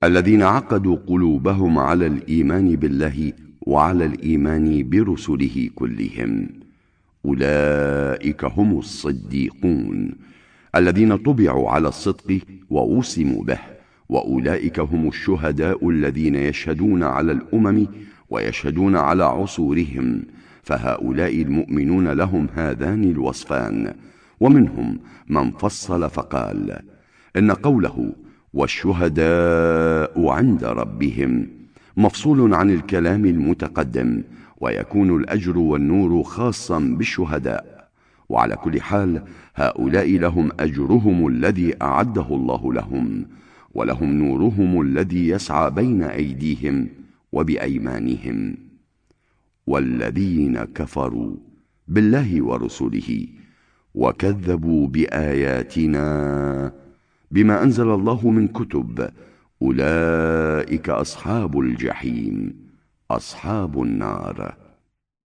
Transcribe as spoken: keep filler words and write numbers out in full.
الذين عقدوا قلوبهم على الإيمان بالله وعلى الإيمان برسله كلهم، أولئك هم الصديقون الذين طبعوا على الصدق ووسموا به، وأولئك هم الشهداء الذين يشهدون على الأمم ويشهدون على عصورهم، فهؤلاء المؤمنون لهم هذان الوصفان. ومنهم من فصل فقال إن قوله والشهداء عند ربهم مفصول عن الكلام المتقدم، ويكون الأجر والنور خاصا بالشهداء. وعلى كل حال هؤلاء لهم أجرهم الذي أعده الله لهم، ولهم نورهم الذي يسعى بين أيديهم وبأيمانهم. والذين كفروا بالله ورسله وكذبوا بآياتنا بما أنزل الله من كتب، أولئك أصحاب الجحيم، أصحاب النار.